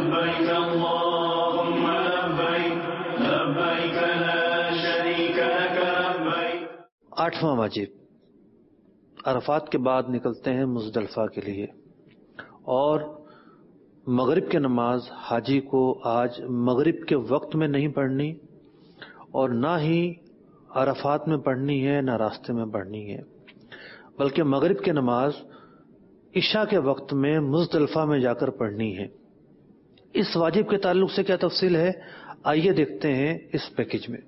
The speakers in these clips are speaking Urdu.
لبيك اللهم لبيك لبيك لا شريك لك لبيك۔ 8واں واجب، عرفات کے بعد نکلتے ہیں مزدلفہ کے لیے، اور مغرب کی نماز حاجی کو آج مغرب کے وقت میں نہیں پڑھنی، اور نہ ہی عرفات میں پڑھنی ہے نہ راستے میں پڑھنی ہے، بلکہ مغرب کی نماز عشاء کے وقت میں مزدلفہ میں جا کر پڑھنی ہے۔ اس واجب کے تعلق سے کیا تفصیل ہے، آئیے دیکھتے ہیں اس پیکج میں۔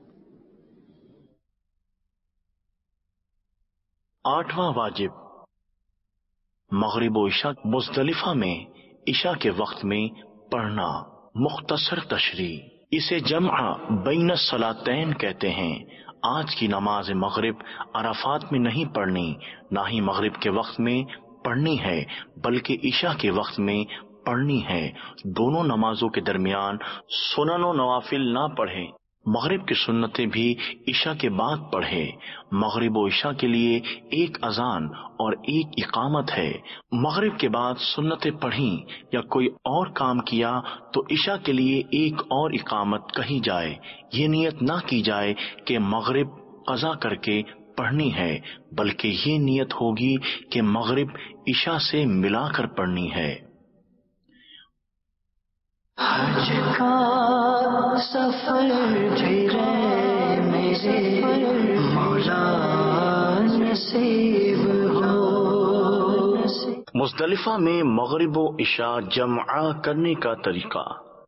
8واں واجب، مغرب و عشاء مزدلفہ میں عشاء کے وقت میں پڑھنا۔ مختصر تشریح، اسے جمع بین الصلاتین کہتے ہیں۔ آج کی نماز مغرب عرفات میں نہیں پڑھنی، نہ ہی مغرب کے وقت میں پڑھنی ہے، بلکہ عشاء کے وقت میں پڑھنی ہے۔ دونوں نمازوں کے درمیان سنن و نوافل نہ پڑھیں۔ مغرب کی سنتیں بھی عشاء کے بعد پڑھے۔ مغرب و عشاء کے لیے ایک اذان اور ایک اقامت ہے۔ مغرب کے بعد سنتیں پڑھیں یا کوئی اور کام کیا تو عشاء کے لیے ایک اور اقامت کہی جائے۔ یہ نیت نہ کی جائے کہ مغرب قضا کر کے پڑھنی ہے، بلکہ یہ نیت ہوگی کہ مغرب عشاء سے ملا کر پڑھنی ہے۔ حج کا سفر پھرے میرے مولا نصیب ہو۔ مزدلفہ میں مغرب و عشاء جمع کرنے کا طریقہ۔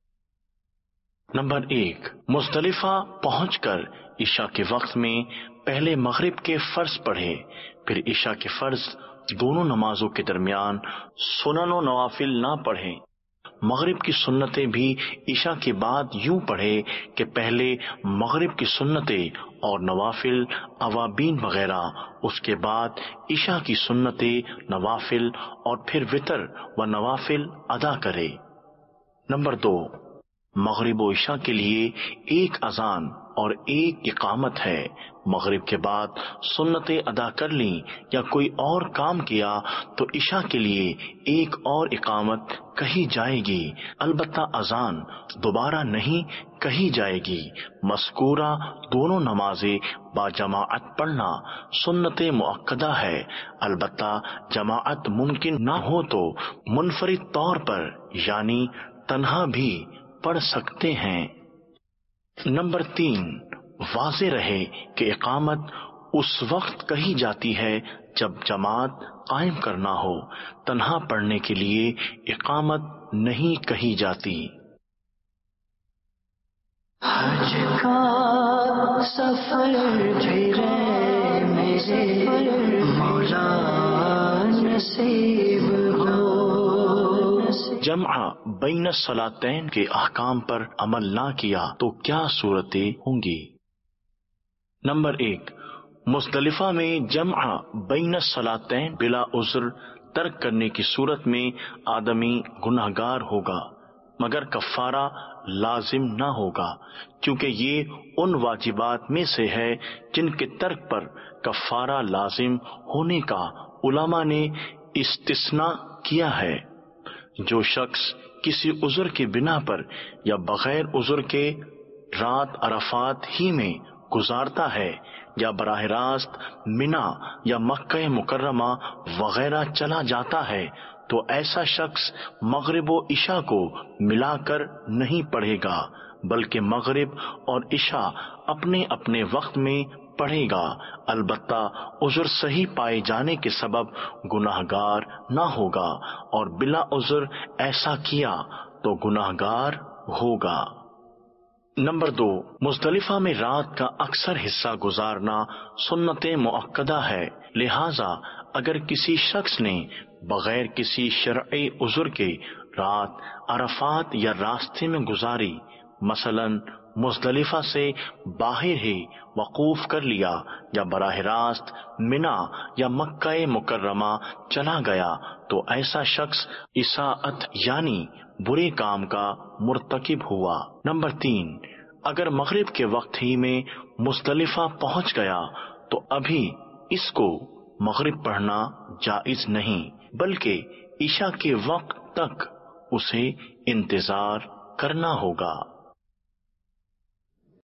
نمبر 1، مزدلفہ پہنچ کر عشاء کے وقت میں پہلے مغرب کے فرض پڑھے، پھر عشاء کے فرض۔ دونوں نمازوں کے درمیان سنن و نوافل نہ پڑھیں۔ مغرب کی سنتیں بھی عشاء کے بعد یوں پڑھے کہ پہلے مغرب کی سنتیں اور نوافل اوابین وغیرہ، اس کے بعد عشاء کی سنتیں، نوافل اور پھر وتر و نوافل ادا کرے۔ نمبر 2، مغرب و عشاء کے لیے ایک اذان اور ایک اقامت ہے۔ مغرب کے بعد سنتیں ادا کر لیں یا کوئی اور کام کیا تو عشاء کے لیے ایک اور اقامت کہی جائے گی، البتہ اذان دوبارہ نہیں کہی جائے گی۔ مذکورہ دونوں نمازیں با جماعت پڑھنا سنت مؤکدہ ہے، البتہ جماعت ممکن نہ ہو تو منفرد طور پر یعنی تنہا بھی پڑھ سکتے ہیں۔ نمبر 3، واضح رہے کہ اقامت اس وقت کہی جاتی ہے جب جماعت قائم کرنا ہو، تنہا پڑھنے کے لیے اقامت نہیں کہی جاتی۔ حج کا سفر پھرے میرے مولا نصیب ہو۔ جمع بین الصلاتین کے احکام پر عمل نہ کیا تو کیا صورتیں ہوں گی؟ نمبر 1، مزدلفہ میں جمع بین الصلاتین بلا عذر ترک کرنے کی صورت میں آدمی گناہگار ہوگا، مگر کفارہ لازم نہ ہوگا، کیونکہ یہ ان واجبات میں سے ہے جن کے ترک پر کفارہ لازم ہونے کا علماء نے استثناء کیا ہے۔ جو شخص کسی عذر کی بنا پر یا بغیر عذر کے رات عرفات ہی میں گزارتا ہے یا براہ راست منا یا مکہ مکرمہ وغیرہ چلا جاتا ہے تو ایسا شخص مغرب و عشاء کو ملا کر نہیں پڑھے گا، بلکہ مغرب اور عشاء اپنے اپنے وقت میں پڑھے گا، البتہ عذر صحیح پائے جانے کے سبب گناہگار نہ ہوگا، اور بلا عذر ایسا کیا تو گناہگار ہوگا۔ نمبر 2، مزدلفہ میں رات کا اکثر حصہ گزارنا سنت مؤکدہ ہے، لہذا اگر کسی شخص نے بغیر کسی شرعی عذر کے رات عرفات یا راستے میں گزاری، مثلا مزدلفہ سے باہر ہی وقوف کر لیا یا براہ راست منا یا مکہ مکرمہ چلا گیا تو ایسا شخص اساءت یعنی برے کام کا مرتکب ہوا۔ نمبر 3، اگر مغرب کے وقت ہی میں مزدلفہ پہنچ گیا تو ابھی اس کو مغرب پڑھنا جائز نہیں، بلکہ عشاء کے وقت تک اسے انتظار کرنا ہوگا۔